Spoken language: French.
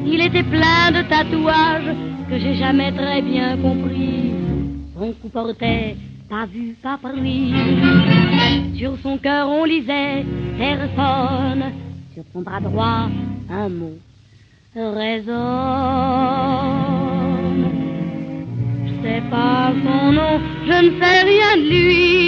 Il était plein de tatouages que j'ai jamais très bien compris. Son cou portait pas vu, pas pris. Sur son cœur on lisait personne. Sur son bras droit un mot résonne. Je sais pas son nom, je ne sais rien de lui.